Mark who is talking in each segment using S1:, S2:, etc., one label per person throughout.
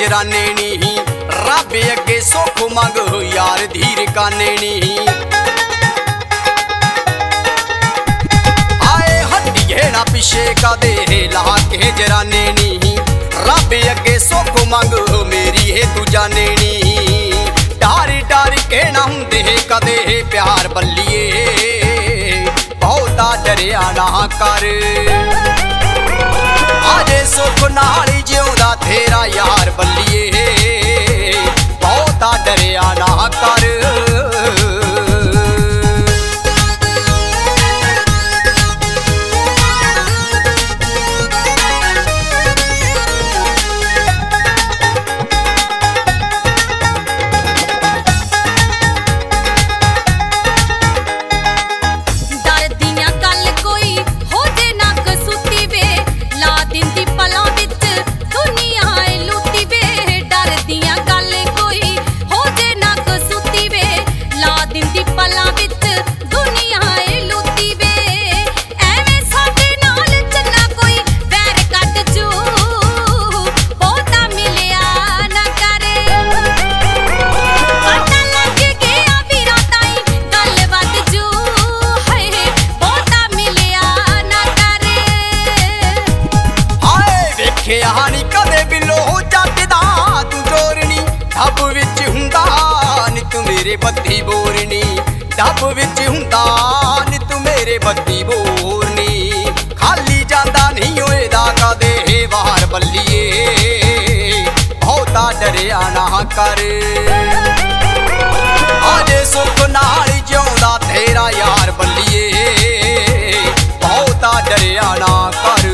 S1: जराने नी रब अगे सुख मंग यार धीर काने नी आए हटिए ना पिछे कदे ला के जराने नी रब अगे सुख मंग मेरी है तू जाने नी डर डर के ना हुंदे कदे प्यार बल्लिए बहुता डरिया ना कर आजे सुख नाल जिउंदा तेरा यार बल्लिए बहुता डरिया ना कर हानी कदे बिलो जटदा तू चोरनी ढब विच हुंदा नी तू मेरे बत्ती बोरनी ढब विच हुंदा नी तू मेरे बत्ती बोरनी खाली जांदा नहीं होएदा कदे वार बल्लिए बहुता डरिया ना कर आजे सुख नाल जिउंदा तेरा यार बल्लिए बहुता डरिया ना कर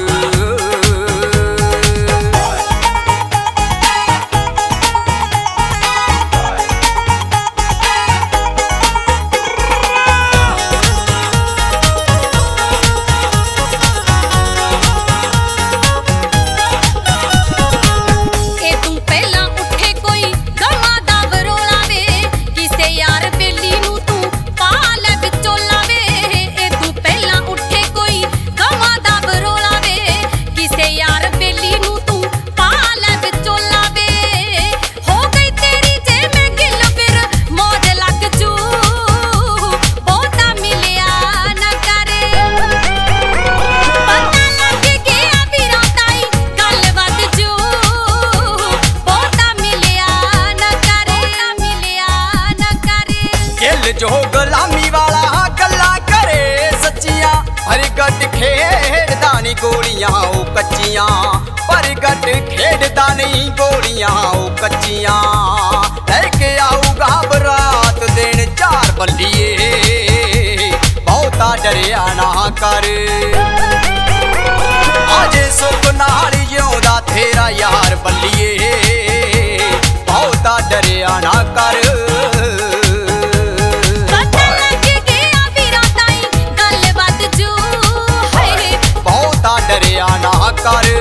S1: जो गुलामी वाला गल्ला करे सच्चियां परगट खेड़दा नी गोलियां ओ कच्चियां परगट खेड़दा नी गोलियां ओ कच्चियां लेके आऊगा बरात दिन चार बल्लिए बहुता डरिया ना कर आजे सुख नाल जिउंदा तेरा यार बल्लिए बहुता डरिया ना कर डरिया ना कर